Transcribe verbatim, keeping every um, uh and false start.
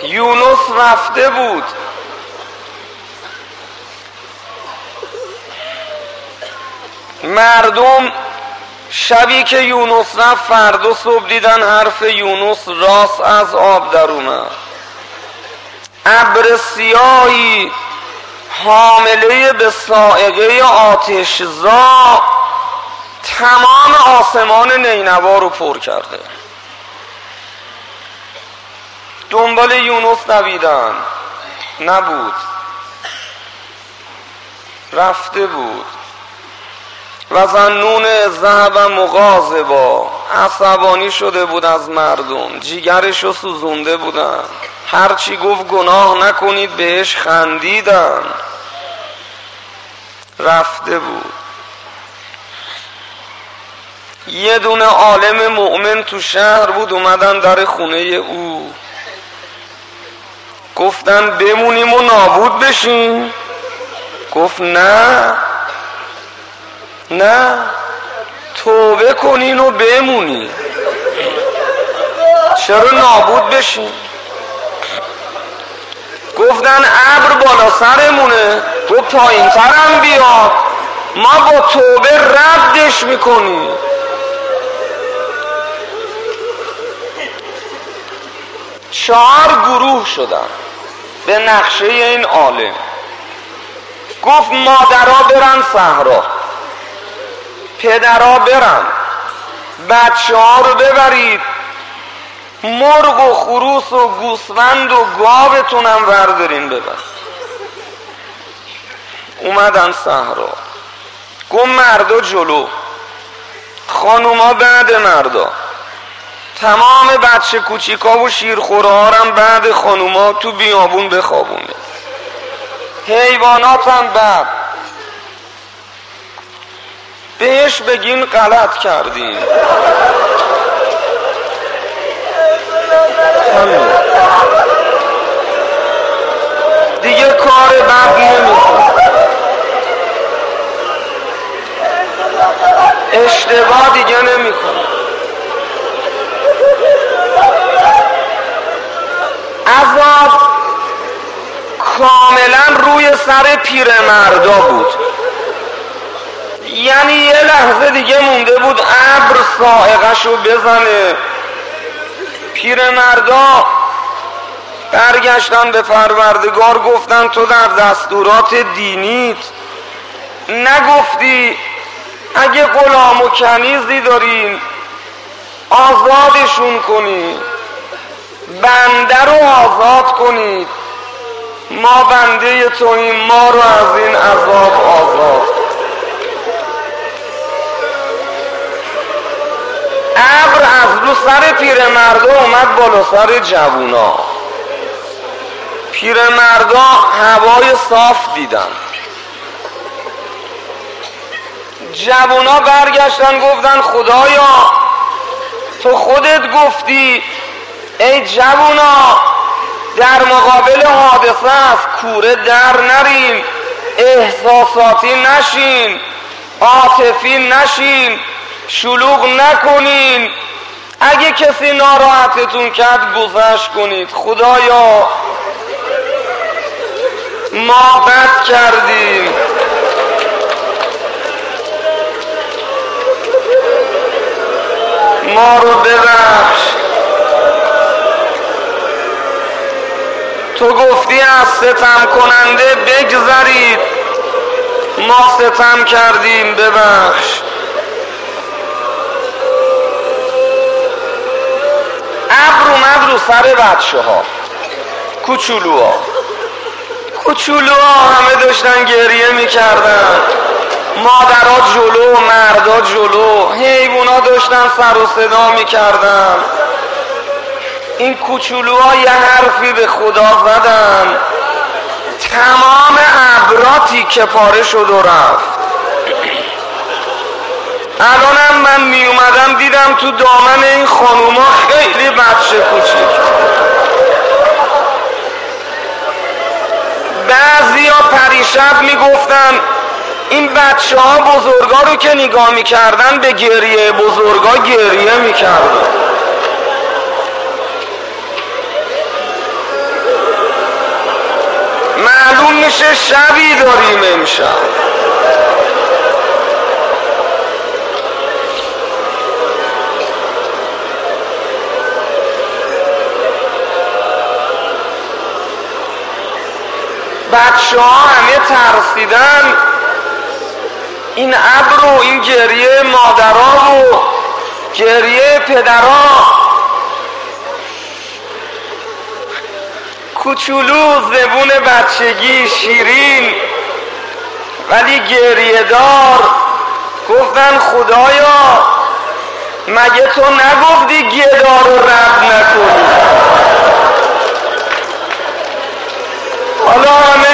یونس رفته بود. مردم شبی که یونس رفت فردا صبح دیدن حرف یونس راست از آب در اومد. ابر سیاهی حامله به صاعقه آتشزا تمام آسمان نینوا رو پر کرده. دنبال یونس دویدن، نبود، رفته بود. و ظنون ذهب مغاضبا، عصبانی شده بود از مردم، جیگرشو سوزونده بودن، هرچی گفت گناه نکنید بهش خندیدن. رفته بود. یه دونه عالم مؤمن تو شهر بود، اومدن در خونه او، گفتن بمونیم و نابود بشیم. گفت نه نه، توبه کنین و بمونین. چرا نابود بشین؟ گفتن ابر بالا سرمونه. گفت پایین ترم بیاد، ما با توبه ردش میکنیم. چهار گروه شدن به نقشه این عالم. گفت مادرها برن صحرا، پدرها برن، بچه ها رو ببرید، مرغ و خروس و گوسفند و گاوتون هم وردارین ببر. اومدن صحرا. گفت مردا جلو، خانوما بعد مردا، تمام بچه کوچیکا و شیرخورها هم بعد خانوما تو بیابون بخوابونه، حیوانات هم بعد. بهش بگین غلط کردیم. دیگه کار بد نمی‌کنه، اشتباه دیگه نمی‌کنه. عذاب کاملا روی سر پیرمردا بود. یعنی یه لحظه دیگه مونده بود ابر صاعقه‌شو بزنه. پیرمردا برگشتن به پروردگار، گفتن تو در دستورات دینیت نگفتی اگه غلام و کنیزی دارین آزادشون کنید، بنده رو آزاد کنید، ما بنده توییم، ما رو از این عذاب آزاد. ابر از رو سر پیرمردا اومد بالا سر جوونا. پیرمردا هوای صاف دیدن. جوونا برگشتن گفتن خدایا تو خودت گفتی ای جوونا در مقابل حادثه است کوره در نرین، احساساتی نشین، عاطفی نشین، شلوغ نکنین، اگه کسی ناراحتتون کرد گذشت کنید. خدایا ما بد کردیم، ما رو ببخش. تو گفتی از ستم کننده بگذرید، ما ستم کردیم، ببخش. ابر اومد رو سر بچه ها، کوچولوها کوچولوها همه داشتن گریه میکردن، مادرها جلو، مردا جلو، حیوونا داشتن سر و صدا میکردن. این کوچولوها یه حرفی به خدا زدن، تمام ابرا تیکه پاره شد و رفت. الانم من می اومدم دیدم تو دامن این خانوما خیلی بچه کوچیک. بعضی ها پریشب می گفتن این بچه ها بزرگا رو که نگاه می کردن به گریه بزرگا گریه می کردن. چه شبی داریم امشب. بچه ها همه ترسیدن، این ابر و این گریه مادرها و گریه پدرها. کوچولو زبون بچگی شیرین ولی گریه دار گفتن خدایا مگه تو نگفتی گدا رو رد نکنی؟ حالا همه